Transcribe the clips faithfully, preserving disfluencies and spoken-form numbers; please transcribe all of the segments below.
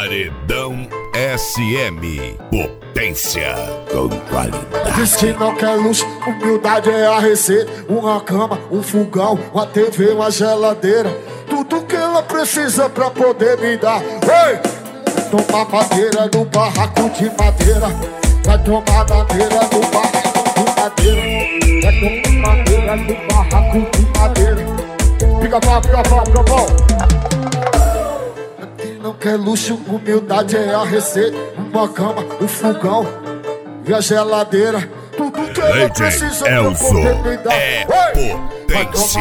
Paredão S M. Potência com qualidade. Diz que não quer luxo, humildade é a receita. Uma cama, um fogão, uma T V, uma geladeira. Tudo que ela precisa pra poder me dar. Ei! Tomar madeira no barraco de madeira. Vai tomar madeira no barraco de madeira. Vai tomar madeira no barraco de madeira. Fica bom, fica bom, fica bom. Quem não quer luxo, humildade é a receita. Uma cama, um fogão e a geladeira. Tudo que ela precisa pra poder me dar. É potência.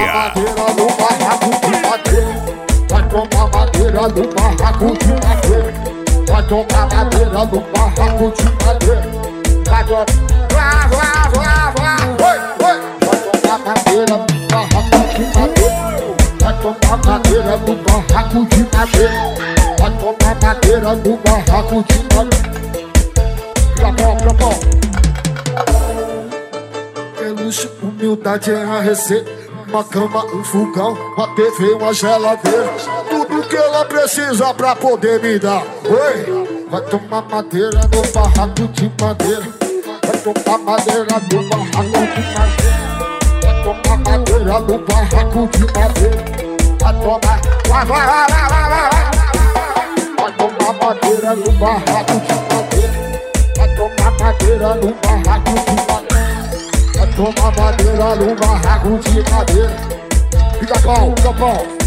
Vai tomar madeira no barraco de madeira. Vai tomar madeira no barraco de madeira. Vai tomar madeira no barraco de madeira. Vai tomar madeira no barraco de madeira. Vai tomar madeira no barraco de madeira. Fica bom, fica bom. É luxo, humildade é a receita. Uma cama, um fogão, uma T V, uma geladeira. Tudo que ela precisa pra poder me dar. Oi! Vai tomar madeira no barraco de madeira. Vai tomar madeira no barraco de madeira. Vai tomar madeira no barraco de madeira. Vai tomar... Vai, vai, vai, vai, vai, vai. Vai tomar madeira no barraco de madeira. Vai tomar madeira no barraco de madeira. Vai tomar madeira no barraco de madeira. Fica bom, fica bom.